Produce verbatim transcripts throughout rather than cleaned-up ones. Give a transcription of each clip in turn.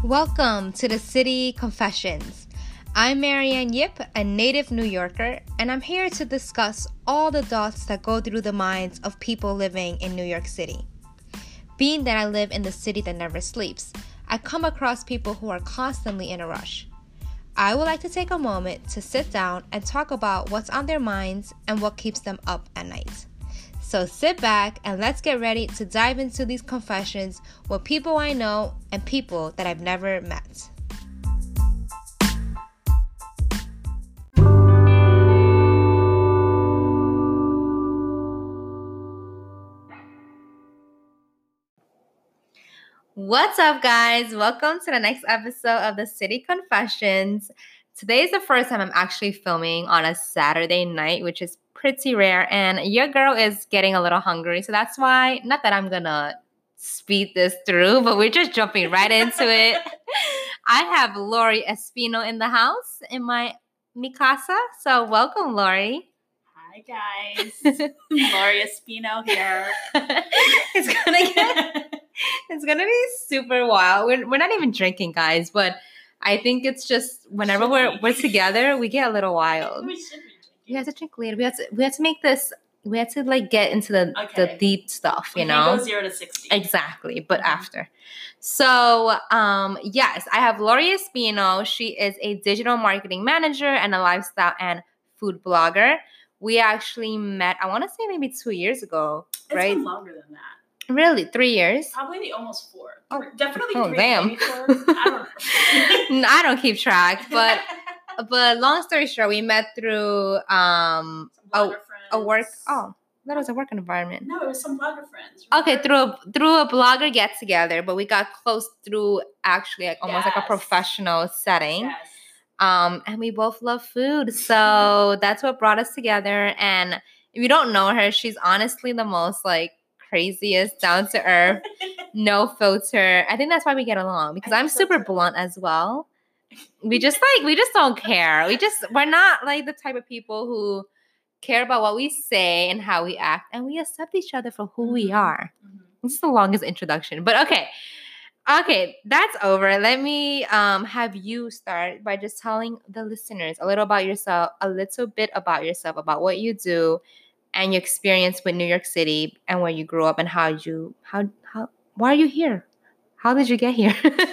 Welcome to the City Confessions. I'm Marianne Yip, a native New Yorker, and I'm here to discuss all the thoughts that go through the minds of people living in New York City. Being that I live in the city that never sleeps, I come across people who are constantly in a rush. I would like to take a moment to sit down and talk about what's on their minds and what keeps them up at night. So sit back and let's get ready to dive into these confessions with people I know and people that I've never met. What's up, guys? Welcome to the next episode of the City Confessions. Today is the first time I'm actually filming on a Saturday night, which is pretty rare, and your girl is getting a little hungry, so that's why, not that I'm gonna speed this through, but we're just jumping right into it. I have Lori Espino in the house, in my mi casa, so welcome, Lori. Hi, guys. Lori Espino here. It's gonna get, it's gonna be super wild. We're, we're not even drinking, guys, but I think it's just whenever we're we're together, we get a little wild. We should be drinking. We have to drink later. We have to we have to make this. We have to like get into the Okay. the deep stuff, you We know. can go zero to sixty. Exactly, but Mhm. after. So, um, yes, I have Lori Espino. She is a digital marketing manager and a lifestyle and food blogger. We actually met, I want to say maybe two years ago, It's right? been longer than that. Really, three years? Probably almost four. Oh. Definitely Oh, three. damn. Maybe four. I don't know. I don't keep track, but but long story short, we met through um a, Blogger a work. friends. Oh, that was a work environment. No, it was some blogger friends. Okay, remember? through a, through a blogger get together, but we got close through actually like almost like a Yes. professional setting. Yes. Um, and we both love food, so that's what brought us together. And if you don't know her, she's honestly the most like craziest, down to earth, no filter. I think that's why we get along because I I'm think so super too. blunt as well. We just like we just don't care. We just we're not like the type of people who care about what we say and how we act, and we accept each other for who we Mhm. are. Mhm. This is the longest introduction, but okay. Okay, that's over. Let me um have you start by just telling the listeners a little about yourself, a little bit about yourself, about what you do and your experience with New York City and where you grew up and how you how how why are you here? How did you get here?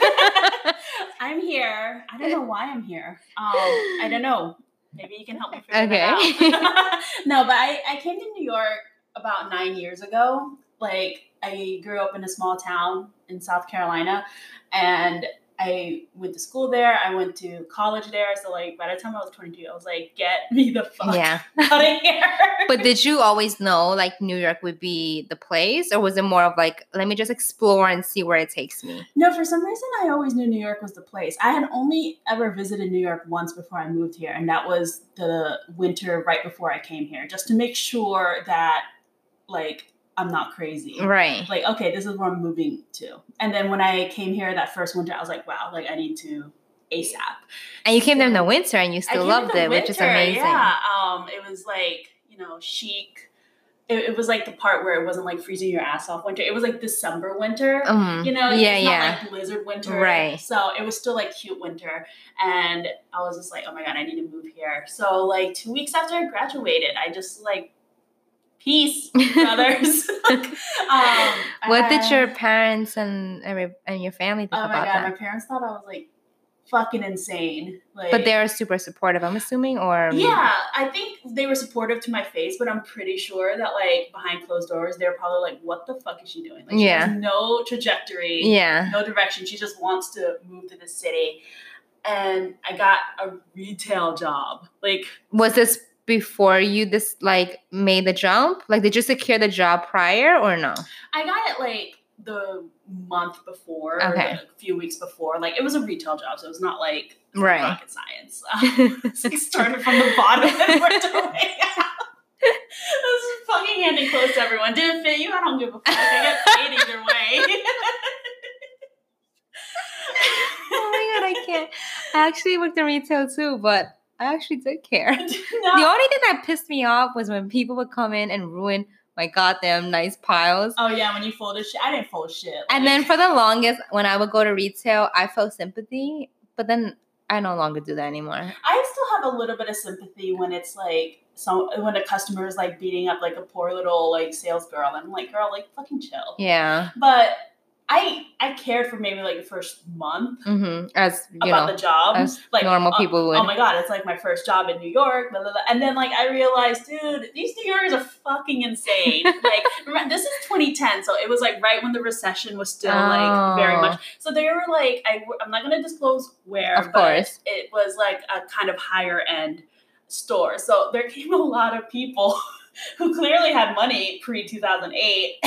I'm here. I don't know why I'm here. Um, I don't know. Maybe you can help me figure Okay. that out. No, but I, I came to New York about nine years ago. Like, I grew up in a small town in South Carolina, and I went to school there. I went to college there. So, like, by the time I was twenty-two, I was like, get me the fuck Yeah. out of here. But did you always know like New York would be the place, or was it more of like, let me just explore and see where it takes me? No, for some reason, I always knew New York was the place. I had only ever visited New York once before I moved here, and that was the winter right before I came here, just to make sure that, like, I'm not crazy. Right. Like, okay, this is where I'm moving to. And then when I came here that first winter, I was like, wow, like, I need to ASAP. And you came there in the So- winter and you I still came loved in the it, which is winter, amazing. Yeah, um, it was like, you know, chic. It, it was like the part where it wasn't like freezing your ass off winter. It was like December winter. Mhm. You know, Yeah, it's yeah. not like blizzard winter. Right. So it was still like cute winter. And I was just like, oh my God, I need to move here. So like two weeks after I graduated, I just like, peace, brothers. um, What did I- your parents and every- and your family think Oh my about God, my that? parents thought I was like fucking insane. Like, But they're super supportive, I'm assuming, or yeah, I think they were supportive to my face, but I'm pretty sure that like behind closed doors, they're probably like, "What the fuck is she doing? Like, she Yeah. has no trajectory, yeah. no direction. She just wants to move to the city." And I got a retail job. Like, Was this before you this like made the jump? Like, did you secure the job prior or no? I got it like the month before, or Okay. like, a few weeks before. Like, it was a retail job, so it was not like it's not Right. rocket science. Um, so we started from the bottom and worked our way out. This is fucking handing close to everyone. Didn't fit you? I don't give a fuck. I get paid either way. Oh my God, I can't. I actually worked in retail too, but I actually did care. No. The only thing that pissed me off was when people would come in and ruin my goddamn nice piles. Oh yeah, when you folded shit, I didn't fold shit. Like. And then for the longest, when I would go to retail, I felt sympathy, but then I no longer do that anymore. I still have a little bit of sympathy when it's like so when a customer is like beating up like a poor little like sales girl, and I'm like, girl, like fucking chill. Yeah. But I I cared for maybe like the first month mm-hmm. as you about know, the job, as like normal uh, people would. Oh my god, it's like my first job in New York, blah, blah, blah. And then like I realized, dude, these New Yorkers are fucking insane. Like remember, this is twenty ten, so it was like right when the recession was still oh. like very much. So they were like, I I'm not gonna disclose where, of but course, it was like a kind of higher end store. So there came a lot of people who clearly had money pre two thousand eight,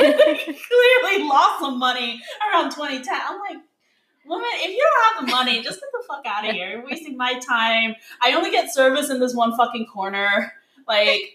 clearly lost some money around twenty ten. I'm like, woman, if you don't have the money, just get the fuck out of here. You're wasting my time. I only get service in this one fucking corner. Like,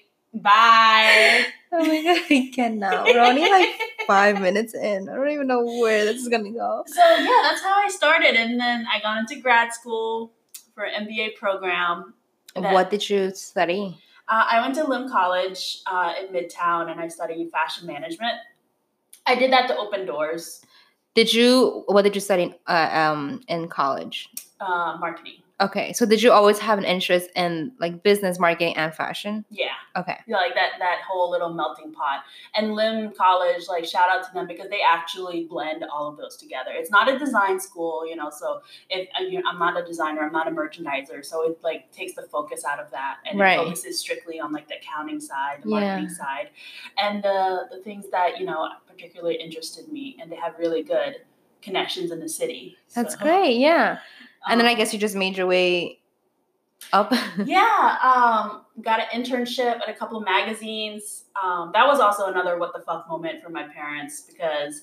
bye. Oh my god, I cannot. We're only like five minutes in. I don't even know where this is gonna go. So yeah, that's how I started, and then I got into grad school for an M B A program. That, what did you study? Uh, I went to Lim College uh, in Midtown, and I studied fashion management. I did that to open doors. Did you? What did you study uh, um, in college? Uh, marketing. Okay, so did you always have an interest in like business, marketing, and fashion? Yeah. Okay. Yeah, like that that whole little melting pot. And Lim College, like shout out to them because they actually blend all of those together. It's not a design school, you know. So if you know, I'm not a designer, I'm not a merchandiser, so it like takes the focus out of that, and right. it focuses strictly on like the accounting side, the marketing yeah. side, and the the things that you know particularly interested me. And they have really good connections in the city. That's so. great. Yeah. And then I guess you just made your way up. yeah. Um, got an internship at a couple of magazines. Um, that was also another what the fuck moment for my parents because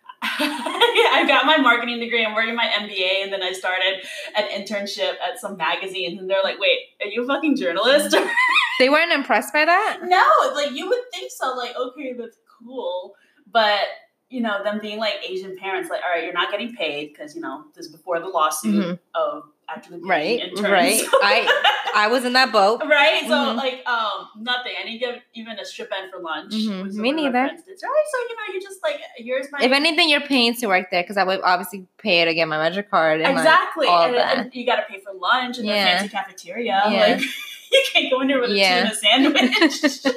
I got my marketing degree. I'm working my M B A, and then I started an internship at some magazines. And they're like, "Wait, are you a fucking journalist?" They weren't impressed by that? No, like you would think so. Like, okay, that's cool, but. You know, them being like Asian parents, like, all right, you're not getting paid because, you know, this is before the lawsuit mm-hmm. of actually paying right, interns. Right, I I was in that boat. Right? So, mm-hmm. like, um, nothing. I didn't get even a strip end for lunch. Mm-hmm. Me neither. Right? So, you know, you just like, here's my... If anything, you're paying to work there because I would obviously pay to get my Magic card. And exactly. My, all and, that. and you got to pay for lunch and yeah. the fancy cafeteria. Yeah. Like, you can't go in there with a yeah. tuna sandwich.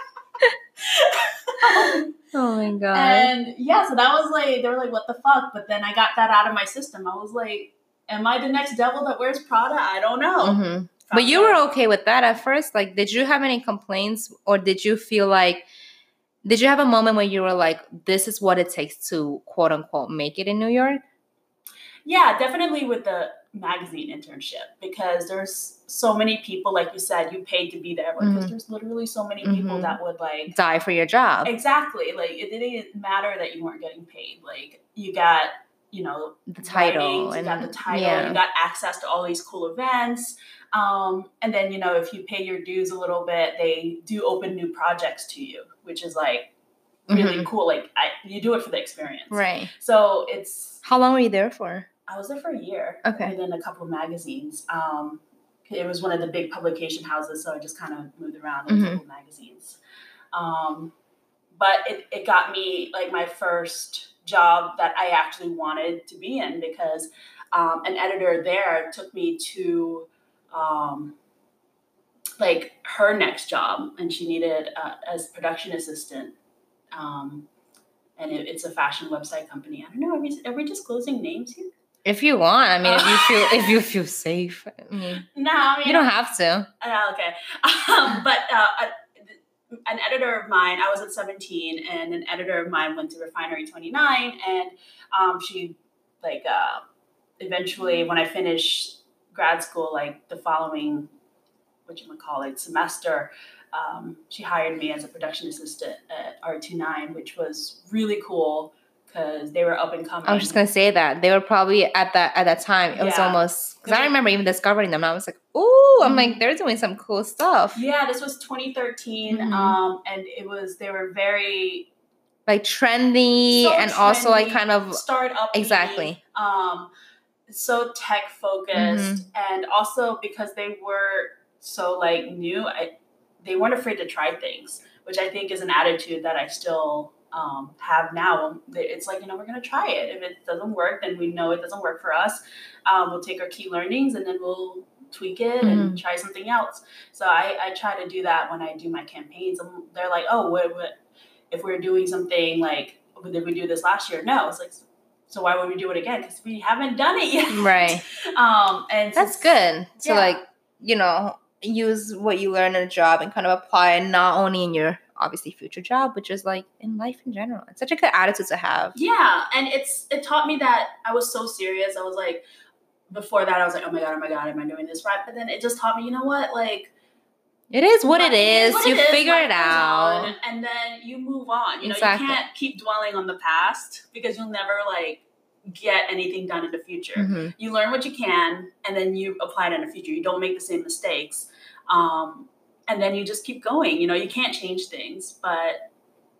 Oh my god. And yeah, so that was like, they were like, what the fuck? But then I got that out of my system. I was like, am I the next devil that wears Prada? I don't know. Mm-hmm. But you were okay with that at first? Like, did you have any complaints, or did you feel like, did you have a moment where you were like, this is what it takes to quote unquote make it in New York? Yeah, definitely with the magazine internship, because there's so many people, like you said, you paid to be there, because mm-hmm. there's literally so many people mm-hmm. that would like die for your job. Exactly. Like it didn't matter that you weren't getting paid. Like you got, you know, the title, writings, and you got the title, yeah. you got access to all these cool events. Um, and then, you know, if you pay your dues a little bit, they do open new projects to you, which is like really mm-hmm. cool. Like I, you do it for the experience. Right. So it's... How long were you there for? I was there for a year. Okay. And then a couple of magazines. Um, it was one of the big publication houses, so I just kind of moved around in mm-hmm. a couple of magazines. Um, but it, it got me like my first job that I actually wanted to be in, because um, an editor there took me to um, like her next job, and she needed uh, as production assistant. Um, and it, it's a fashion website company. I don't know. Are we, are we disclosing names here? If you want, I mean, if you feel if you feel safe, I mean, no, I mean, you don't have to. Uh, okay, um, but uh, a, an editor of mine, I was at seventeen, and an editor of mine went to Refinery twenty-nine, and um, she, like, uh, eventually, when I finished grad school, like the following, what you would call it, semester, um, she hired me as a production assistant at R twenty-nine, which was really cool. Because they were up and coming. I was just gonna say that they were probably at that at that time. It yeah. was almost because I remember even discovering them. And I was like, "Ooh!" I'm mm-hmm. like, they're doing some cool stuff. Yeah, this was twenty thirteen, mm-hmm. um, and it was they were very like trendy so and trendy, also like kind of startup exactly. Um, so tech focused, mm-hmm. and also because they were so like new, I, they weren't afraid to try things. which I think is an attitude that I still um, have now. It's like, you know, we're going to try it. If it doesn't work, then we know it doesn't work for us. Um, we'll take our key learnings and then we'll tweak it mm-hmm. and try something else. So I, I try to do that when I do my campaigns. And they're like, oh, what, what if we're doing something like, did we do this last year? No. It's like, so why would we do it again? Because we haven't done it yet. Right. Um, and that's good to yeah. like, you know, use what you learn in a job and kind of apply it not only in your obviously future job, but just like in life in general. It's such a good attitude to have. Yeah. And it's, it taught me that I was so serious. I was like, before that, I was like, oh my God, oh my God, am I doing this right? But then it just taught me, you know what? Like, it is what it is. What you it is, figure it out. On, and then you move on. You know, exactly. You can't keep dwelling on the past because you'll never like get anything done in the future. Mm-hmm. You learn what you can and then you apply it in the future. You don't make the same mistakes. Um, and then you just keep going. You know, you can't change things, but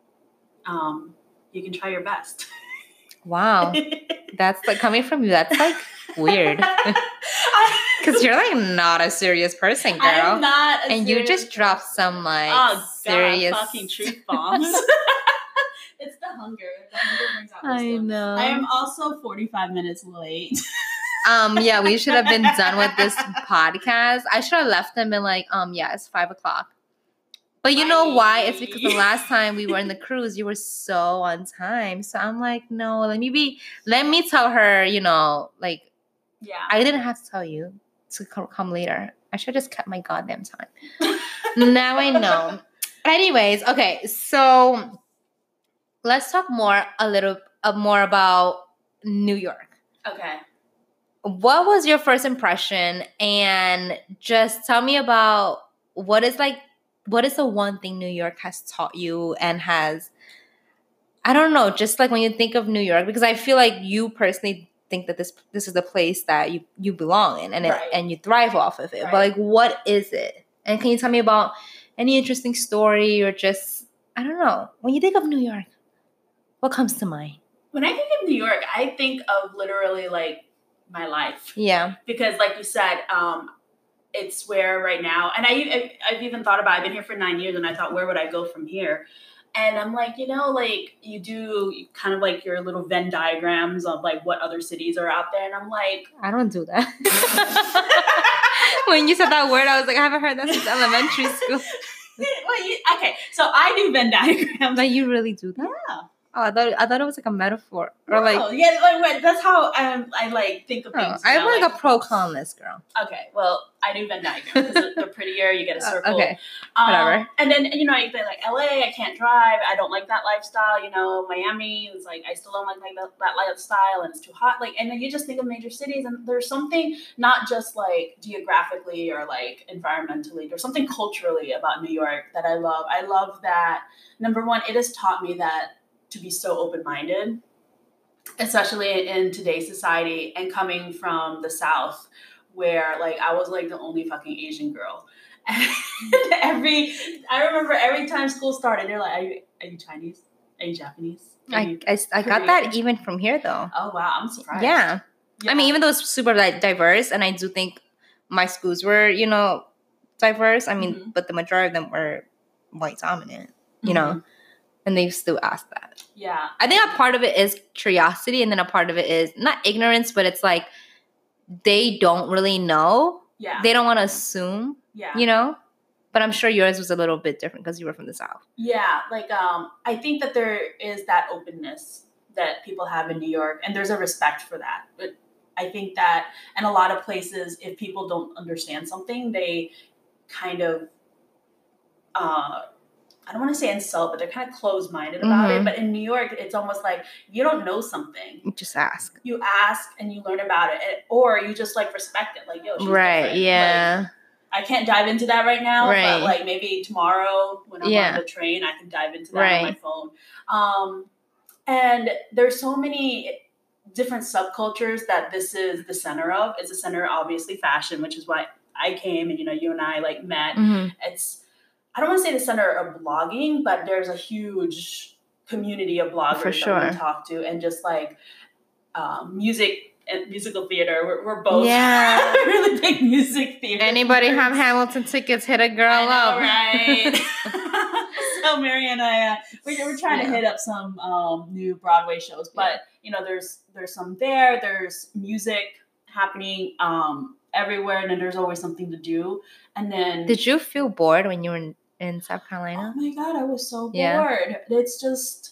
um, you can try your best. Wow. That's like coming from you. That's like weird. Because you're like not a serious person, girl. I'm not a And serious... you just dropped some like oh, serious God, fucking truth bombs. It's the hunger. The hunger brings out wisdom. I know. I am also forty-five minutes late. um, yeah, we should have been done with this podcast. I should have left them in like, um, yeah, it's five o'clock. But you Bye. know why? It's because the last time we were in the cruise, you were so on time. So I'm like, no, let me be, let me tell her, you know, like, yeah, I didn't have to tell you to come later. I should have just kept my goddamn time. Now I know. Anyways, okay, so let's talk more, a little uh, more about New York. Okay. What was your first impression? And just tell me about what is like, what is the one thing New York has taught you and has, I don't know, just like when you think of New York, because I feel like you personally think that this this is the place that you, you belong in and it, right. and you thrive off of it. Right. But like, what is it? And can you tell me about any interesting story or just, I don't know, when you think of New York, what comes to mind? When I think of New York, I think of literally like my life. Yeah. Because like you said, um, it's where right now, and I, I've even thought about, I've been here for nine years and I thought, where would I go from here? And I'm like, you know, like you do kind of like your little Venn diagrams of like what other cities are out there. And I'm like, I don't do that. When you said that word, I was like, I haven't heard that since elementary school. Well, you, okay, so I do Venn diagrams. Like you really do that? Yeah. Oh, I thought I thought it was like a metaphor or no, like yeah, like that's how um, I like think of things. Oh, I'm know, like, like a pro columnist girl. Okay, well, I do Venn diagrams because they're prettier. You get a circle. Uh, okay, um, whatever. And then you know, I think like L A, I can't drive. I don't like that lifestyle. You know, Miami is like I still don't like, like that, that lifestyle, and it's too hot. Like, and then you just think of major cities, and there's something not just like geographically or like environmentally. There's something culturally about New York that I love. I love that. Number one, it has taught me that. To be so open-minded, especially in today's society and coming from the South where like I was like the only fucking Asian girl. And every, I remember every time school started, they're like, are you, are you Chinese? Are you Japanese? Are you I, I, I got that even from here though. Oh wow, I'm surprised. Yeah. yeah. I mean, even though it's super like diverse and I do think my schools were, you know, diverse. I mean, mm-hmm. but the majority of them were white dominant, you mm-hmm. know? And they still ask that. Yeah. I think a part of it is curiosity and then a part of it is not ignorance, but it's like they don't really know. Yeah. They don't want to assume, yeah. you know? But I'm sure yours was a little bit different because you were from the South. Yeah. Like, um, I think that there is that openness that people have in New York and there's a respect for that. But I think that in a lot of places, if people don't understand something, they kind of, uh, I don't want to say insult, but they're kind of closed-minded about mm-hmm. it. But in New York, it's almost like you don't know something. You just ask. You ask and you learn about it. Or you just like respect it. Like, yo, she's right, different. yeah. Like, I can't dive into that right now. Right. But like maybe tomorrow when I'm yeah. on the train, I can dive into that right. on my phone. Um, and there's so many different subcultures that this is the center of. It's the center, obviously, fashion, which is why I came and, you know, you and I like met. Mm-hmm. It's... I don't want to say the center of blogging, but there's a huge community of bloggers For sure. that we talk to, and just like um, music and musical theater. We're, we're both yeah. really big music theater. Anybody theaters. have Hamilton tickets? Hit a girl I know, up, right? no, Mary and I, uh, we, we're trying yeah. to hit up some um, new Broadway shows, but yeah. you know, there's there's some there. There's music happening um, everywhere, and then there's always something to do. And then, did you feel bored when you were in, in South Carolina? Oh my God, I was so bored. Yeah. It's just,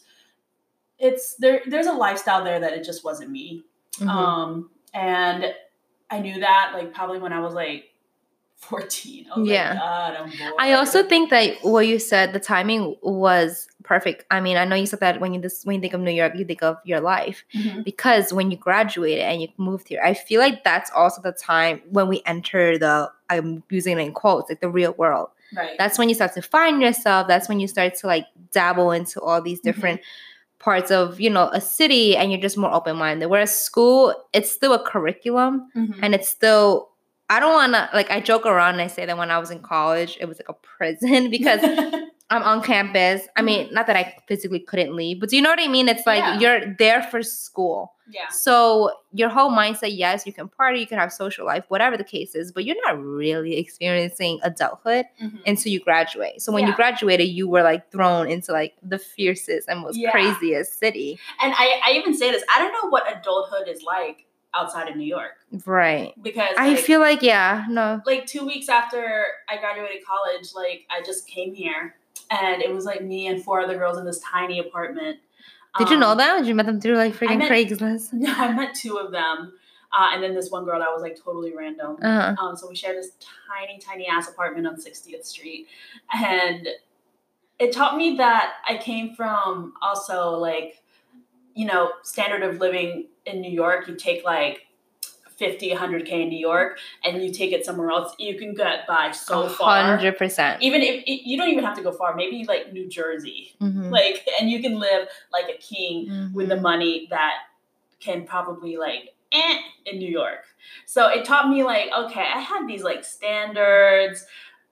it's there. There's a lifestyle there that it just wasn't me, mm-hmm. um, and I knew that like probably when I was like fourteen. I was yeah. like, God, I'm bored. I also think that what you said, the timing was perfect. I mean, I know you said that when you this, when you think of New York, you think of your life. Mm-hmm. Because when you graduated and you moved here, I feel like that's also the time when we enter the, I'm using it in quotes, like the real world. Right. That's when you start to find yourself. That's when you start to like dabble into all these different mm-hmm. parts of, you know, a city, and you're just more open-minded. Whereas school, it's still a curriculum mm-hmm. and it's still, I don't want to, like, I joke around and I say that when I was in college, it was like a prison because I'm on campus. I mean, not that I physically couldn't leave, but do you know what I mean? It's like yeah. you're there for school. Yeah. So your whole mindset, yes, you can party, you can have social life, whatever the case is, but you're not really experiencing adulthood mm-hmm. until you graduate. So when yeah. you graduated, you were like thrown into like the fiercest and most yeah. craziest city. And I, I even say this, I don't know what adulthood is like outside of New York. Right. Because I like, feel like, yeah, no. Like two weeks after I graduated college, like I just came here and it was like me and four other girls in this tiny apartment. Did um, you know them? Did you met them through like freaking met, Craigslist? No, I met two of them. Uh, and then this one girl that was like totally random. Uh-huh. Um, so we shared this tiny, tiny ass apartment on sixtieth Street. And it taught me that I came from also like, you know, standard of living in New York. You take like fifty, one hundred K in New York and you take it somewhere else, you can get by so far. one hundred percent. Even if you don't even have to go far, maybe like New Jersey. Mm-hmm. Like, and you can live like a king mm-hmm. with the money that can probably like eh, in New York. So it taught me like, okay, I had these like standards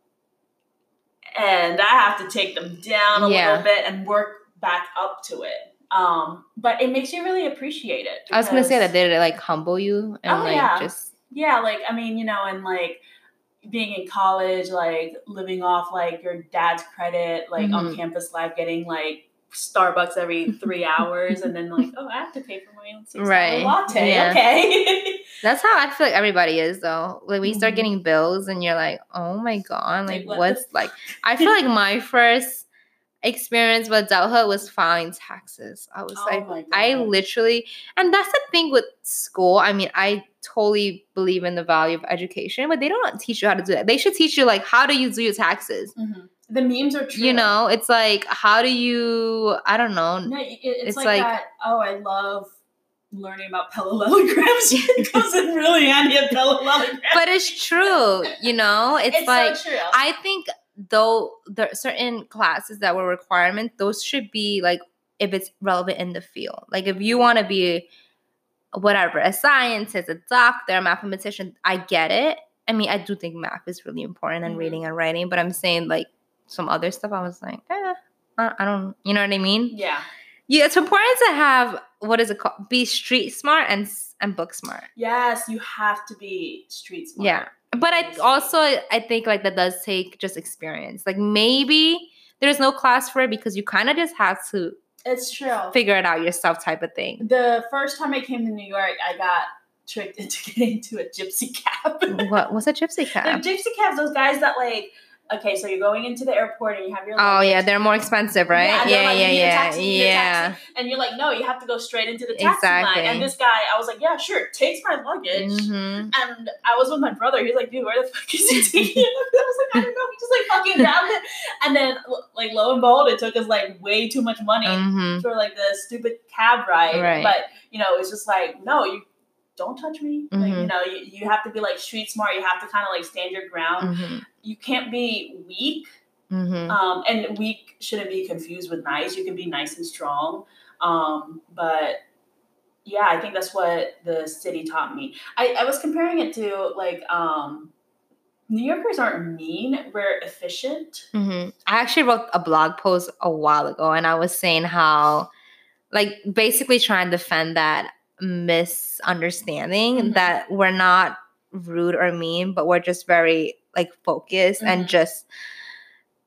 and I have to take them down a yeah. little bit and work back up to it. Um, but it makes you really appreciate it. I was gonna say that did it like humble you and oh, like yeah. just yeah, like I mean, you know, and like being in college, like living off like your dad's credit, like mm-hmm. on campus life, getting like Starbucks every three hours, and then like, oh, I have to pay for my own six dollar right. latte. Yeah. Okay, that's how I feel like everybody is though. Like when you start getting bills, and you're like, oh my god, like, like what's like? I feel like my first experience with adulthood was filing taxes. I was oh like, I literally, and that's the thing with school. I mean, I totally believe in the value of education, but they don't teach you how to do that. They should teach you like, how do you do your taxes? Mm-hmm. The memes are true. You know, it's like, how do you, I don't know. No, it, it's, it's like, like that, oh, I love learning about parallelograms. It comes in really handy at parallelograms. But it's true, you know? It's, it's like, so true. I think though there are certain classes that were requirement, those should be like if it's relevant in the field. Like if you want to be whatever, a scientist, a doctor, a mathematician, I get it. I mean, I do think math is really important and mm-hmm. reading and writing, but I'm saying like some other stuff, I was like, eh, I don't, you know what I mean? Yeah. Yeah, it's important to have, what is it called? Be street smart and and book smart. Yes, you have to be street smart. Yeah. But I also, I think like that does take just experience. Like maybe there's no class for it because you kind of just have to it's true. figure it out yourself type of thing. The first time I came to New York, I got tricked into getting into a gypsy cab. What? What's a gypsy cab? The gypsy cabs, those guys that like, okay, so you're going into the airport and you have your luggage. Oh, yeah, they're more expensive, right? Yeah, yeah, like, yeah, yeah. Taxi, yeah. And you're like, no, you have to go straight into the taxi exactly. line. And this guy, I was like, yeah, sure, takes my luggage. Mm-hmm. And I was with my brother. He's like, dude, where the fuck is he taking it? I was like, I don't know. He just like fucking grabbed it. And then, like, lo and behold, it took us like way too much money mm-hmm. for like the stupid cab ride. Right. But, you know, it's just like, no, you don't touch me. Mm-hmm. Like, you know, you, you have to be like street smart. You have to kind of like stand your ground. Mm-hmm. You can't be weak. Mm-hmm. Um, and weak shouldn't be confused with nice. You can be nice and strong. Um, but yeah, I think that's what the city taught me. I, I was comparing it to like, um, New Yorkers aren't mean. We're efficient. Mm-hmm. I actually wrote a blog post a while ago and I was saying how like basically trying to defend that misunderstanding mm-hmm. that we're not rude or mean, but we're just very like focused mm-hmm. and just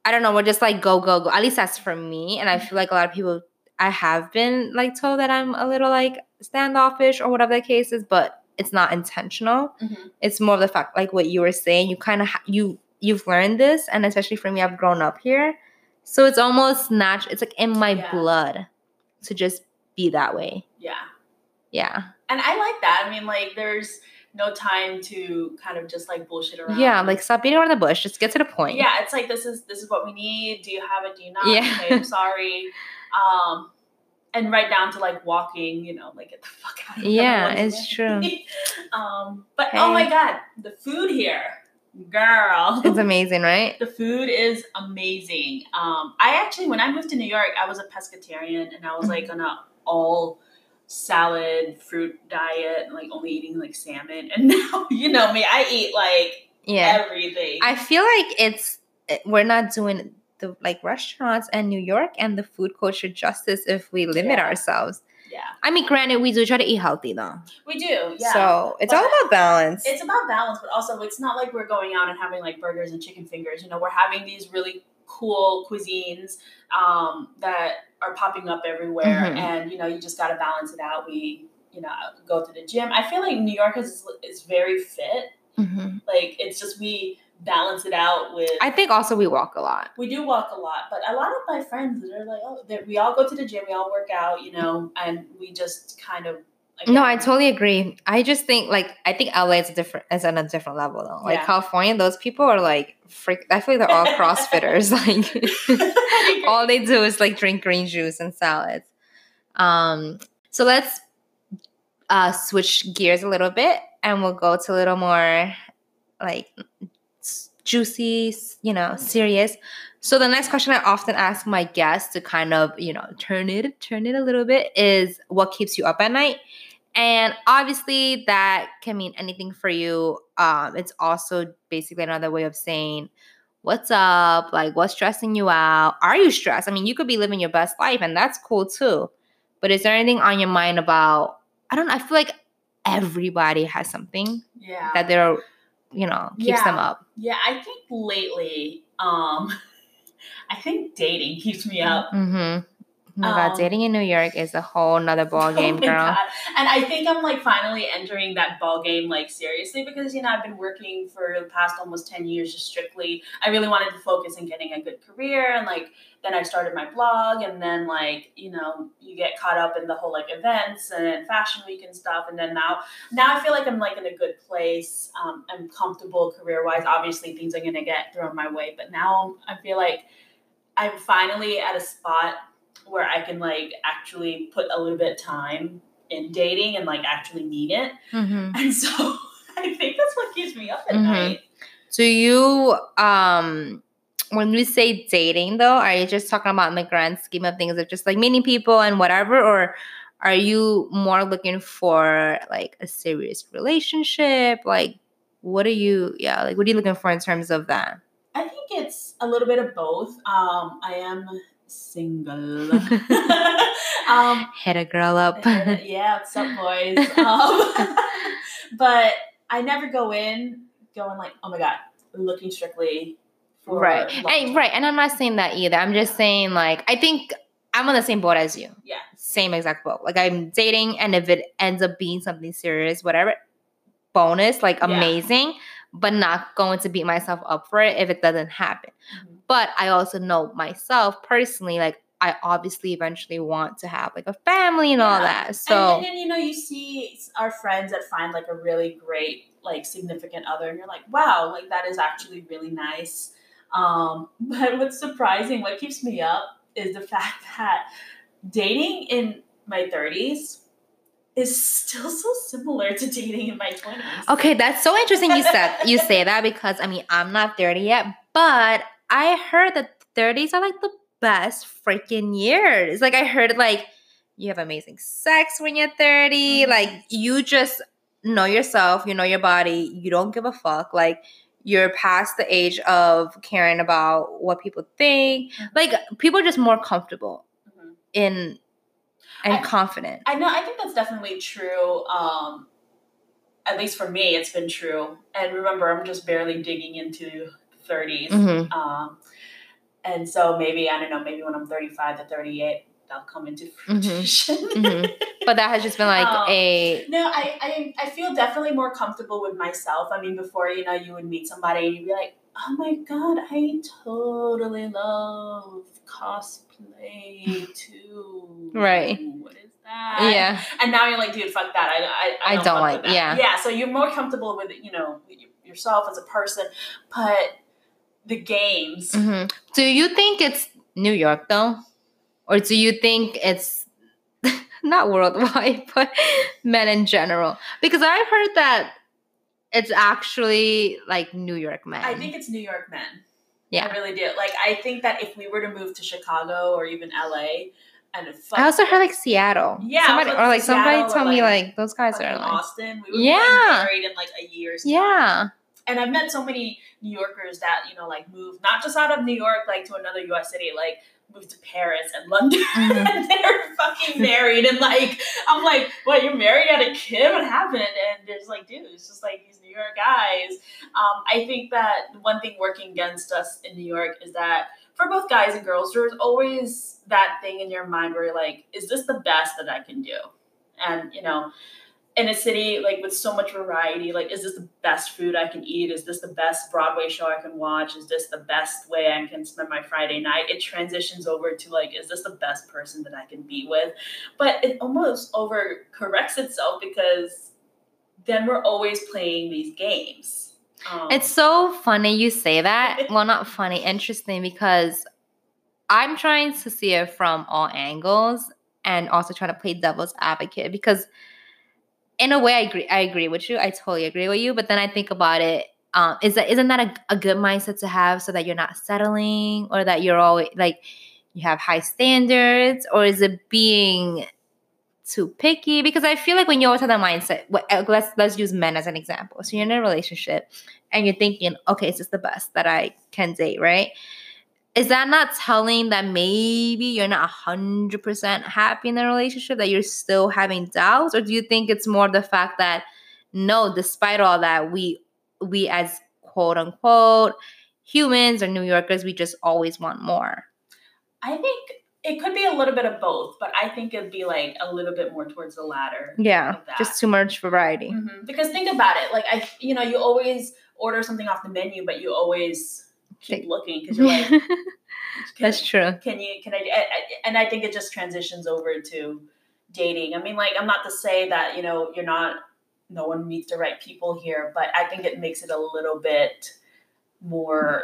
I don't know, we're just like go, go, go. At least that's for me. And I feel like a lot of people, I have been like told that I'm a little like standoffish or whatever the case is, but it's not intentional. Mm-hmm. It's more of the fact, like what you were saying, you kind of, ha- you, you've learned this. And especially for me, I've grown up here. So it's almost natural. It's like in my Yeah. blood to just be that way. Yeah. Yeah. And I like that. I mean, like, there's no time to kind of just like bullshit around. Yeah, like stop beating around the bush. Just get to the point. Yeah, it's like this is this is what we need. Do you have it? Do you not? Yeah. Okay, I'm sorry. Um, and right down to like walking, you know, like get the fuck out of here. Yeah, it's true. um, but Hey. oh my god, the food here, girl, It's amazing, right? The food is amazing. Um, I actually, when I moved to New York, I was a pescatarian, and I was like on a all salad fruit diet, and like only eating like salmon. And now, you know me, I eat like Yeah. everything. I feel like it's we're not doing the like restaurants and New York and the food culture justice if we limit Yeah. ourselves. Yeah, I mean, granted, we do try to eat healthy though. we do. Yeah. So it's But all about balance. It's about balance, but also it's not like we're going out and having like burgers and chicken fingers. You know, we're having these really cool cuisines um, that are popping up everywhere, Mhm. and you know, you just got to balance it out. We, you know, go to the gym. I feel like New York is is very fit. Mhm. Like it's just we balance it out with. I think also we walk a lot. We do walk a lot, but a lot of my friends, they're like, oh, they're, we all go to the gym, we all work out, you know, and we just kind of. Again, No, I totally agree. I just think like I think L A is a different is on a different level though. Like Yeah. California, those people are like freak. I feel like they're all CrossFitters. Like all they do is like drink green juice and salads. Um, so let's uh, switch gears a little bit, and we'll go to a little more like s- juicy, s- you know, serious. So the next question I often ask my guests to kind of, you know, turn it turn it a little bit is what keeps you up at night? And obviously that can mean anything for you. Um, it's also basically another way of saying, what's up? Like, what's stressing you out? Are you stressed? I mean, you could be living your best life, and that's cool too. But is there anything on your mind about, I don't know, I feel like everybody has something Yeah. that they're, you know, keeps Yeah. them up. Yeah, I think lately, um, I think dating keeps me up. Mm-hmm. Oh my God, Um, dating in New York is a whole nother ball game, Oh my girl. God. And I think I'm like finally entering that ball game like seriously because, you know, I've been working for the past almost ten years just strictly. I really wanted to focus on getting a good career, and like then I started my blog, and then like, you know, you get caught up in the whole like events and fashion week and stuff, and then now now I feel like I'm like in a good place. Um, I'm comfortable career wise. Obviously things are gonna get thrown my way, but now I feel like I'm finally at a spot where I can like actually put a little bit of time in dating and like actually mean it. Mm-hmm. And so I think that's what keeps me up at Mhm. night. Do you, um, when you say dating though, are you just talking about in the grand scheme of things of just like meeting people and whatever, or are you more looking for like a serious relationship? Like, what are you, yeah, like what are you looking for in terms of that? I think it's a little bit of both. Um, I am single. um, Hit a girl up. yeah, what's up, boys? Um, but I never go in going like, oh my God, looking strictly for Right. love. And, right. And I'm not saying that either. I'm just saying like, I think I'm on the same boat as you. Yeah. Same exact boat. Like I'm dating, and if it ends up being something serious, whatever, bonus, like Yeah. amazing, but not going to beat myself up for it if it doesn't happen. Mhm. But I also know myself personally, like I obviously eventually want to have like a family and all Yeah. that. So and, and then you know you see our friends that find like a really great like significant other, and you're like, wow, like that is actually really nice. Um, but what's surprising, what keeps me up, is the fact that dating in my thirties is still so similar to dating in my twenties. okay, that's so interesting you said you say that, because I mean I'm not thirty yet, but I heard that thirties are like the best freaking years. Like I heard like you have amazing sex when you're thirty. Mhm. Like you just know yourself, you know your body, you don't give a fuck. Like you're past the age of caring about what people think. Mhm. Like people are just more comfortable Mhm. in and I- confident. I know, I think that's definitely true. Um, at least for me, it's been true. And remember, I'm just barely digging into thirties. Mhm. Um, And so maybe, I don't know, maybe when I'm thirty-five to thirty-eight, that'll come into fruition. Mm-hmm. Mm-hmm. But that has just been like um, a... No, I, I I feel definitely more comfortable with myself. I mean, before, you know, you would meet somebody and you'd be like, oh my God, I totally love cosplay too. Right. What is that? Yeah. And now you're like, dude, fuck that. I, I, I don't, I don't fuck like, with that. yeah. Yeah, so you're more comfortable with, you know, yourself as a person. But the games. Mm-hmm. Do you think it's New York though? Or do you think it's not worldwide, but men in general? Because I've heard that it's actually like New York men. I think it's New York men. Yeah. I really do. Like, I think that if we were to move to Chicago or even L A, and I also heard like Seattle. Yeah. Somebody, like or like somebody Seattle told or me like, like those guys like are in like Austin. We would yeah. be like married in like a year's time. Yeah. And I've met so many New Yorkers that, you know, like move not just out of New York, like to another U S city, like moved to Paris and London, mm-hmm. and they're fucking married. And like, I'm like, what, you're married, had a kid? What happened? And there's like, dude, it's just like these New York guys. Um, I think that one thing working against us in New York is that for both guys and girls, there's always that thing in your mind where you're like, is this the best that I can do? And, you know, in a city like with so much variety, like, is this the best food I can eat? Is this the best Broadway show I can watch? Is this the best way I can spend my Friday night? It transitions over to like, is this the best person that I can be with? But it almost overcorrects itself because then we're always playing these games. Um, it's so funny you say that. Well, not funny, interesting, because I'm trying to see it from all angles and also trying to play devil's advocate because in a way, I agree. I agree with you. I totally agree with you. But then I think about it. Um, is that isn't that a, a good mindset to have so that you're not settling or that you're always like you have high standards, or is it being too picky? Because I feel like when you always have that mindset, let's let's use men as an example. So you're in a relationship and you're thinking, okay, is this the best that I can date, right? Is that not telling that maybe you're not one hundred percent happy in the relationship, that you're still having doubts? Or do you think it's more the fact that, no, despite all that, we we as quote-unquote humans or New Yorkers, we just always want more? I think it could be a little bit of both, but I think it'd be like a little bit more towards the latter. Yeah, just too much variety. Mm-hmm. Because think about it. Like, I, you know, you always order something off the menu, but you always keep looking because you're like, that's true. Can you, can I, I, and I think it just transitions over to dating. I mean, like, I'm not to say that, you know, you're not, no one meets the right people here, but I think it makes it a little bit more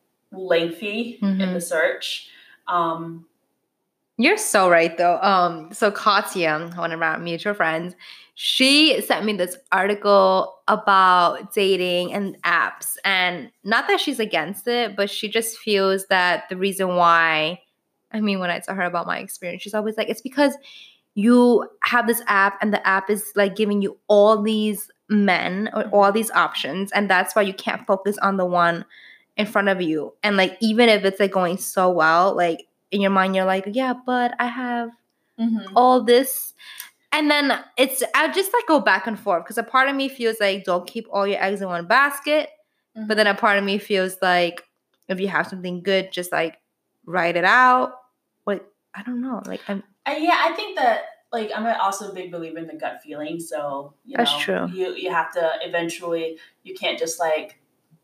lengthy mm-hmm. in the search. Um, You're so right, though. Um, so Katya, one of our mutual friends, she sent me this article about dating and apps. And not that she's against it, but she just feels that the reason why, I mean, when I tell her about my experience, she's always like, it's because you have this app and the app is like giving you all these men or all these options. And that's why you can't focus on the one in front of you. And like, even if it's like going so well, like in your mind, you're like, yeah, but I have mm-hmm. all this. And then it's, I just like go back and forth because a part of me feels like don't keep all your eggs in one basket. Mm-hmm. But then a part of me feels like if you have something good, just like write it out. Like, I don't know. Like, I'm. Uh, yeah, I think that, like, I'm also a big believer in the gut feeling. So, you That's know, true. You, you have to eventually, you can't just like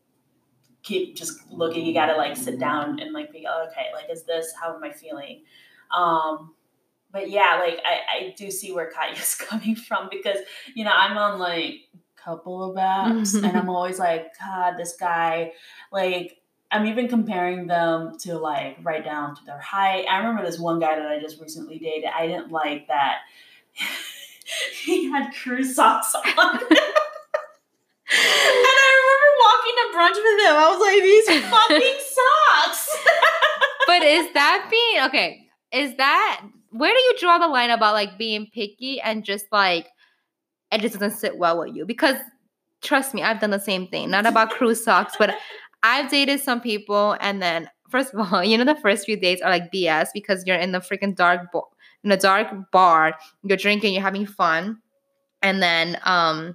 keep just looking. You got to like sit down and like be, oh, okay, like, is this, how am I feeling? Um, But yeah, like I, I do see where Katya's coming from because, you know, I'm on like a couple of apps and I'm always like, God, this guy, like, I'm even comparing them to like right down to their height. I remember this one guy that I just recently dated. I didn't like that he had crew socks on. And I remember walking to brunch with him. I was like, these fucking socks. But is that being, okay, is that, where do you draw the line about like being picky and just like it just doesn't sit well with you? Because trust me, I've done the same thing. Not about crew socks, but I've dated some people and then first of all, you know, the first few dates are like B S because you're in the freaking dark bar, in a dark bar, you're drinking, you're having fun, and then um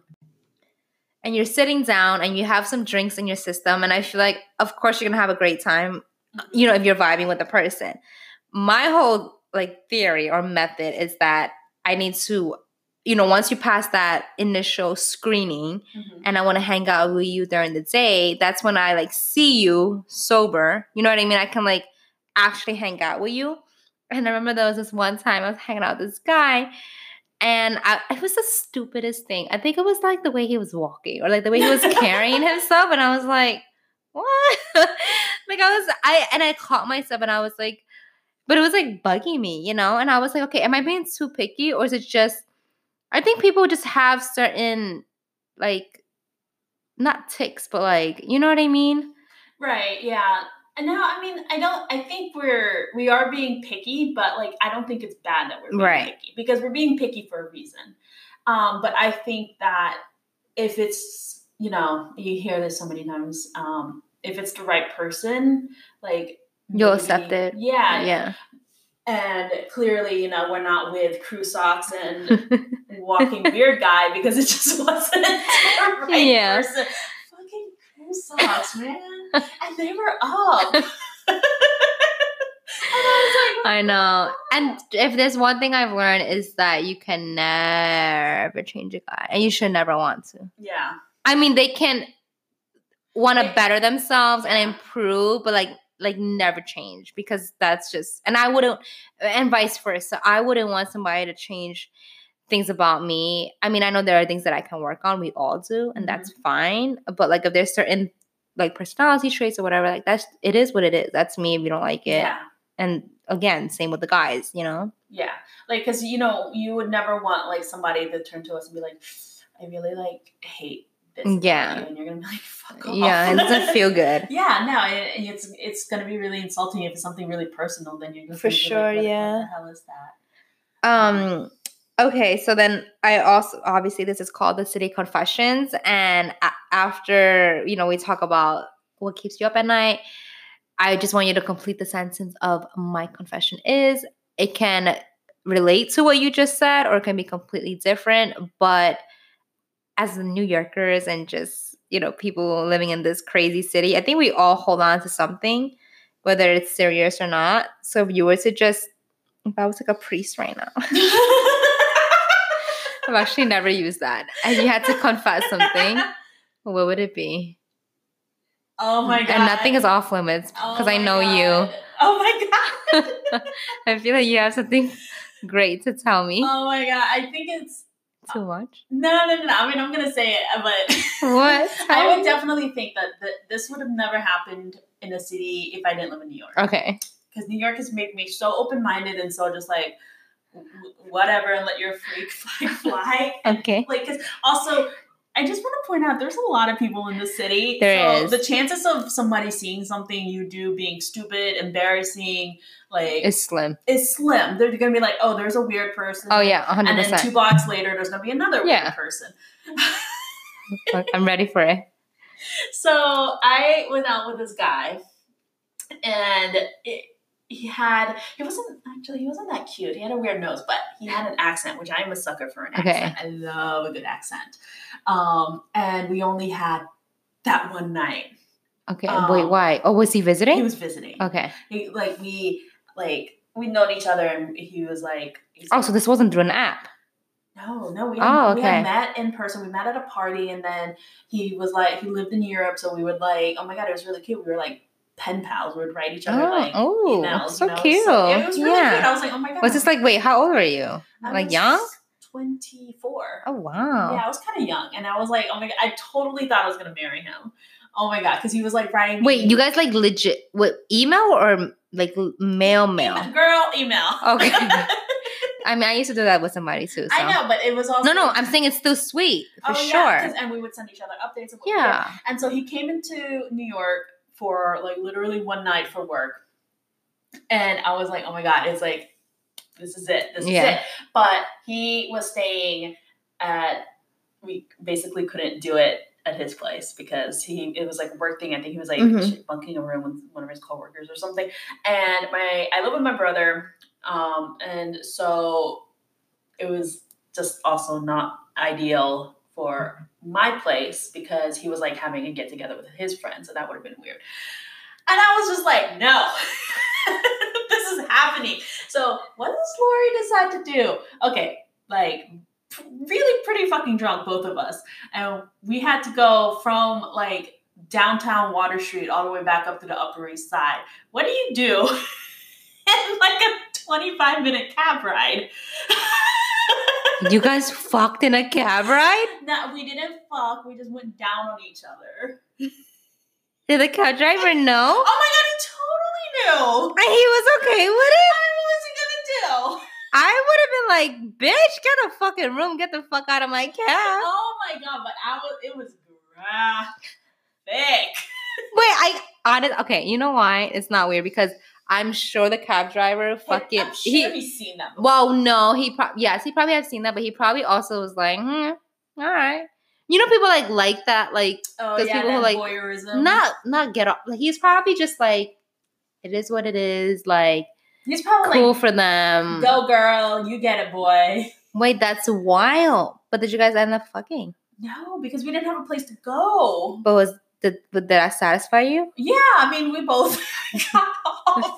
and you're sitting down and you have some drinks in your system, and I feel like of course you're gonna have a great time Mm-hmm. you know, if you're vibing with the person. My whole like theory or method is that I need to, you know, once you pass that initial screening Mm-hmm. and I want to hang out with you during the day, that's when I like see you sober. You know what I mean? I can like actually hang out with you. And I remember there was this one time I was hanging out with this guy and I, it was the stupidest thing. I think it was like the way he was walking or like the way he was carrying himself. And I was like, what? Like I was, I, and I caught myself and I was like, but it was like bugging me, you know? And I was like, okay, am I being too picky or is it just, I think people just have certain, like, not tics, but like, you know what I mean? Right, yeah. And now, I mean, I don't, I think we're, we are being picky, but like, I don't think it's bad that we're being Right. picky because we're being picky for a reason. Um, but I think that if it's, you know, you hear this so many times, um, if it's the right person, like, You'll maybe- accept it. Yeah. Yeah. And clearly, you know, we're not with crew socks and walking weird guy because it just wasn't the right Yeah. person. Fucking crew socks, man. And they were up. And I was like, I know. And if there's one thing I've learned is that you can never change a guy. And you should never want to. yeah. I mean, they can want to It- better themselves and Yeah. improve, but like like never change because that's just, and I wouldn't, and vice versa. I wouldn't want somebody to change things about me. I mean, I know there are things that I can work on. We all do, and Mhm. that's fine. But like if there's certain like personality traits or whatever, like that's, it is what it is. That's me if you don't like it. Yeah. And again, same with the guys, you know? Yeah. Like, because, you know, you would never want like somebody to turn to us and be like, I really like hate this. about Yeah. you," and you're going to be like, fuck off. Yeah, it doesn't feel good. Yeah, no, it, it's it's going to be really insulting if it's something really personal. Then you're just For gonna be sure, like, what, yeah. What the hell is that? Um, okay, so then I also, obviously this is called the City Confessions. And a- after, you know, we talk about what keeps you up at night, I just want you to complete the sentence of my confession is. It can relate to what you just said or it can be completely different. But as New Yorkers and just, you know, people living in this crazy city, I think we all hold on to something, whether it's serious or not. So if you were to just, if I was like a priest right now, I've actually never used that, and you had to confess something, what would it be? Oh my god! And nothing is off limits because Oh I my know God. you. Oh my god! I feel like you have something great to tell me. Oh my god! I think it's Too much? no, no, no, no. I mean, I'm gonna say it, but What? I would Tell me. definitely think that th- this would have never happened in a city if I didn't live in New York. Okay. Because New York has made me so open-minded and so just like w- whatever, and let your freak flag fly. Okay. Like, because also, I just want to point out there's a lot of people in the city. There so is. The chances of somebody seeing something you do being stupid, embarrassing, like, It's slim. is slim. They're going to be like, oh, there's a weird person. Oh, yeah, one hundred And then two percent. blocks later, there's going to be another Yeah. weird person. I'm ready for it. So I went out with this guy, and it, he had, he wasn't, actually, he wasn't that cute. He had a weird nose, but he had an accent, which I'm a sucker for an Okay. accent. I love a good accent. Um, and we only had that one night. Okay. Um, Wait, why? Oh, was he visiting? He was visiting. Okay. He, like, we, like, we'd known each other, and he was like, he's Oh, like, so this wasn't through an app. No, no, we had, Oh, we okay. had met in person. We met at a party, and then he was like, he lived in Europe, so we would like, oh my god, it was really cute. We were like pen pals. We would write each other Oh, like oh, emails. so you know? cute. So it was really Yeah. cute. I was like, oh my god. Was this like, wait, how old were you? I Like was young? twenty-four. Oh, wow. Yeah, I was kind of young, and I was like, oh my god, I totally thought I was gonna marry him. Oh my god, because he was like writing. me- Wait, you guys like legit, what, email or like mail mail? Email- girl email. Okay. I mean, I used to do that with somebody too. So. I know, but it was also No, no, I'm saying it's still sweet for oh, sure. yeah, 'cause- and we would send each other updates. Of what we did. Yeah. And so he came into New York for like literally one night for work. And I was like, oh my God, it's like, this is it. This is Yeah. it. But he was staying at, we basically couldn't do it at his place because he, it was like a work thing. I think he was like Mhm. bunking a room with one of his coworkers or something. And my, I live with my brother. Um, and so it was just also not ideal for my place because he was like having a get together with his friends, and that would have been weird. And I was just like, no, this is happening. So what does Lori decide to do? Okay, like really pretty fucking drunk, both of us. And we had to go from like downtown Water Street all the way back up to the Upper East Side. What do you do in like a twenty-five minute cab ride? You guys fucked in a cab ride? No, we didn't fuck. We just went down on each other. Did the cab driver know? Oh my god, he totally knew. And he was okay with it? What was he gonna do? I would have been like, bitch, get a fucking room, get the fuck out of my cab. Oh my god, but I was, it was graphic. Wait, I honest okay, you know why? It's not weird because I'm sure the cab driver fucking I'm sure he, he's seen that before. Well, no, he pro- yes, he probably has seen that, but he probably also was like, hmm, all right. You know, people like like that, like oh, those yeah, people who like voyeurism. not not get off. Like he's probably just like, it is what it is. Like he's probably cool like, for them. Go girl, you get it, boy. Wait, that's wild. But did you guys end up fucking? No, because we didn't have a place to go. But was did did that satisfy you? Yeah, I mean we both got off.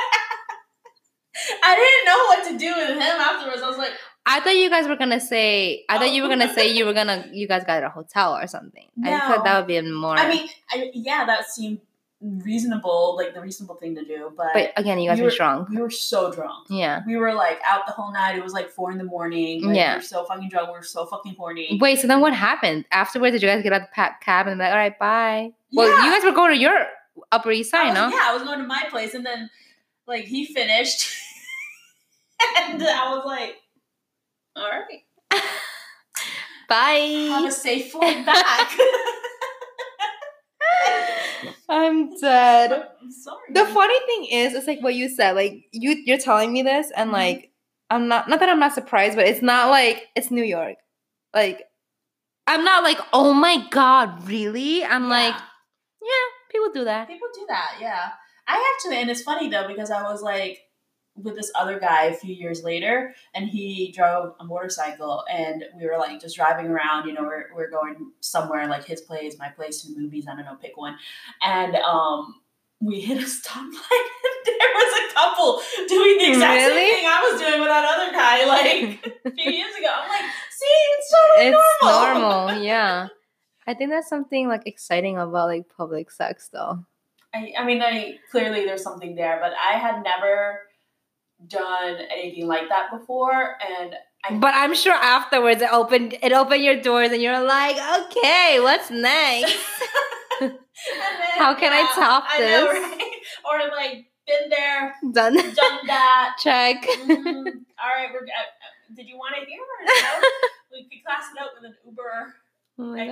I didn't know what to do with him afterwards. I was like, I thought you guys were gonna say. I thought you were gonna say you were gonna. You guys got a hotel or something. No. I thought that would be more. I mean, I, yeah, that seemed reasonable, like the reasonable thing to do. But, but again, you guys we were, were drunk. We were so drunk. Yeah. We were like out the whole night. It was like four in the morning. Like, yeah. We were so fucking drunk. We were so fucking horny. Wait, so then what happened afterwards? Did you guys get out the pa- cab and be like, all right, bye? Well, yeah. you guys were going to your Upper East Side, was, no? Yeah, I was going to my place, and then like he finished, and I was like, all right. Bye. Have a safe flight back. I'm dead. I'm sorry. The funny thing is, it's like what you said. Like you, you're telling me this, and like mm-hmm. I'm not. Not that I'm not surprised, but it's not like it's New York. Like I'm not like, oh my god, really? I'm yeah. like, yeah, people do that. People do that. Yeah. I actually, and it's funny though because I was like with this other guy a few years later, and he drove a motorcycle, and we were like just driving around, you know, we're, we're going somewhere, like his place, my place, to movies, I don't know, pick one. And um, we hit a stoplight, and there was a couple doing the exact really? same thing I was doing with that other guy, like a few years ago. I'm like, see, it's totally it's normal. normal, yeah. I think that's something like exciting about like public sex, though. I, I mean, I clearly there's something there, but I had never done anything like that before, and I but I'm sure afterwards it opened it opened your doors and you're like, okay, what's next? then, how can yeah, I top I this? know, right? Or like been there, done done that, check. Mm-hmm. All right, we're uh, did you want to hear or no? We could class it out with an Uber oh X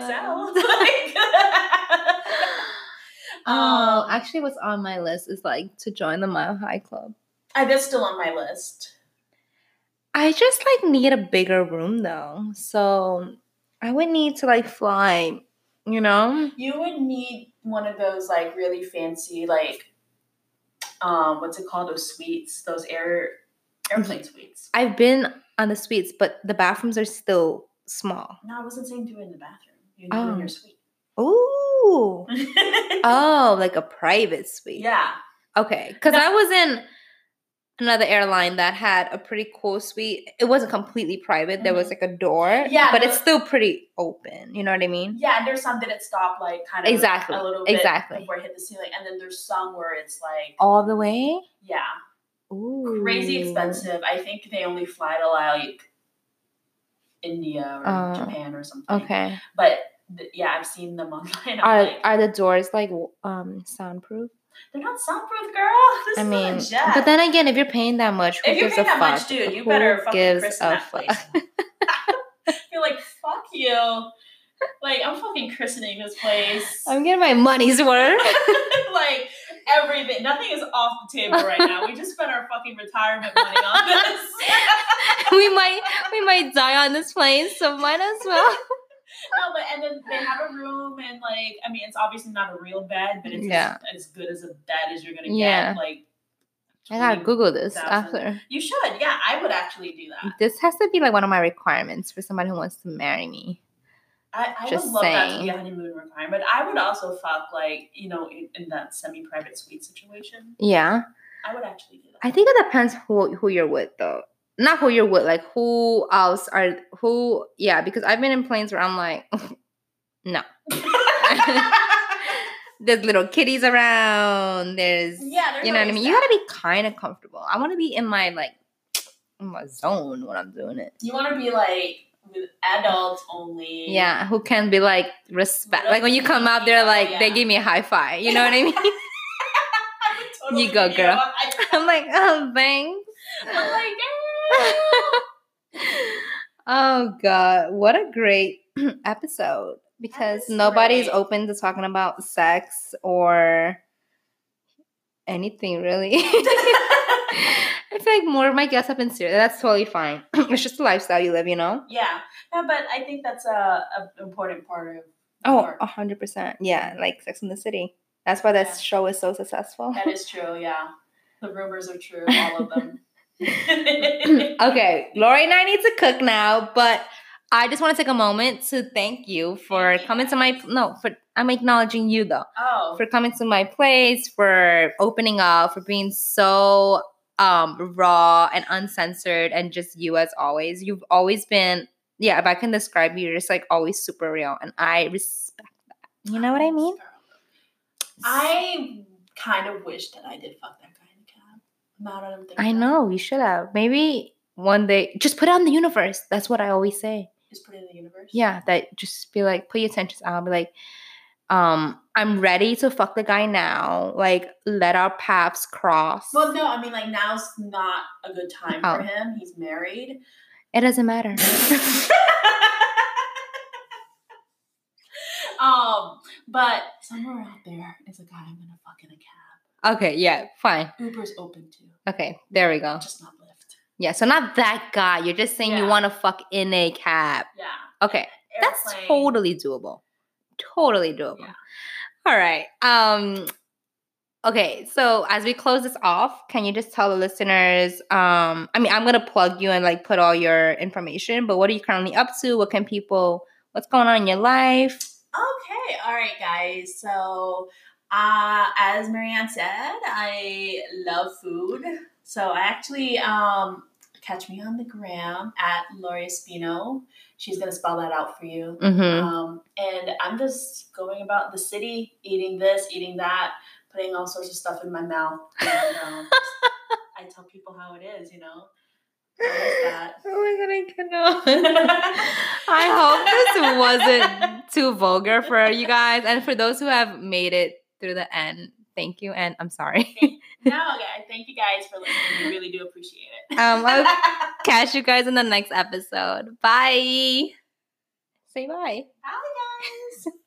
L. Oh, um, actually what's on my list is like to join the Mile High Club. I, that's still on my list. I just like need a bigger room though. So I would need to like fly, you know? You would need one of those like really fancy, like, um, what's it called? Those suites, those air airplane suites. I've been on the suites, but the bathrooms are still small. No, I wasn't saying do it in the bathroom. You do it in your suite. Ooh. Oh, like a private suite. Yeah. Okay. Because no. I was in another airline that had a pretty cool suite. It wasn't completely private. Mm-hmm. There was like a door. Yeah. But it's still pretty open. You know what I mean? Yeah. And there's some that it stopped like kind of exactly. a little bit exactly. before it hit the ceiling. And then there's some where it's like all the way? Yeah. Ooh. Crazy expensive. I think they only fly to like India or uh, Japan or something. Okay. But th- yeah, I've seen them online. Are like, are the doors like um soundproof? They're not soundproof, girl. This I is mean, a jet. But then again, if you're paying that much, who if you're gives paying a that fuck? much, dude, you who better fucking gives christen a that fuck? place. You're like, fuck you. Like, I'm fucking christening this place. I'm getting my money's worth. Like, everything. Nothing is off the table right now. We just spent our fucking retirement money on this. we might we might die on this plane, so might as well. No, but and then they have a room, and like, I mean, it's obviously not a real bed, but it's yeah. as, as good as a bed as you're gonna yeah. get. Like, I gotta Google this after. You should, yeah. I would actually do that. This has to be like one of my requirements for somebody who wants to marry me. I, I Just would love that to saying. be a honeymoon requirement. I would also fuck, like, you know, in, in that semi-private suite situation. Yeah. I would actually do that. I think it depends who who you're with, though. Not who you're with, like who else are who? Yeah, because I've been in planes where I'm like, no. There's little kitties around. There's, Yeah, there's you know what I always mean. You that. gotta be kind of comfortable. I want to be in my like in my zone when I'm doing it. You want to be like with adults only. Yeah, who can be like respect. Like when you come out there, like yeah. they give me a high five. You know what I mean? I would totally You go, give you a girl. high five. I'm like, oh, thanks. I'm like, Oh God, what a great episode. Because That is nobody's great. open to talking about sex or anything really. I feel like more of my guests have been serious. That's totally fine. It's just the lifestyle you live, you know? yeah. No, but I think that's a, a important part of Oh, art. a hundred percent. Yeah, like Sex in the City. That's why that Yeah. show is so successful. That is true, yeah. The rumors are true, all of them. Okay, Lori and I need to cook now, but I just want to take a moment to thank you for Thank you, coming to my no, for I'm acknowledging you though. Oh. For coming to my place, for opening up, for being so um raw and uncensored and just you as always. You've always been, yeah, if I can describe you, you're just like always super real and I respect that. You know what I mean? I kind of wish that I did fuck that guy in the cab. Now that I'm thinking I about know, you should have. Maybe one day just put it on the universe. That's what I always say. it. Just put it in the universe. Yeah, that just be like, put your attention out. Be like, um, I'm ready to fuck the guy now. Like, let our paths cross. Well, no, I mean, like, now's not a good time Oh. for him. He's married. It doesn't matter. um, but somewhere out there is a guy I'm gonna fuck in a cab. Okay, yeah, fine. Uber's open too. Okay, there we go. Just not Lyft. Yeah, so not that guy. You're just saying you Yeah. want to fuck in a cab. Yeah. Okay, that's Airplane. totally doable. Totally doable. Yeah. All right. Um. Okay, so as we close this off, can you just tell the listeners? Um, I mean, I'm gonna plug you and like put all your information. But what are you currently up to? What can people? What's going on in your life? Okay, all right, guys. So, uh, as Marianne said, I love food. So I actually um catch me on the gram at Lori Espino. She's gonna spell that out for you. Mm-hmm. Um, and I'm just going about the city, eating this, eating that, putting all sorts of stuff in my mouth. And, um, I tell people how it is, you know. How is that? Oh my god, I cannot. I hope this wasn't too vulgar for you guys. And for those who have made it through the end, thank you. And I'm sorry. No, okay. Thank you guys for listening. We really do appreciate it. Um, I'll catch you guys in the next episode. Bye. Say bye. Bye, guys.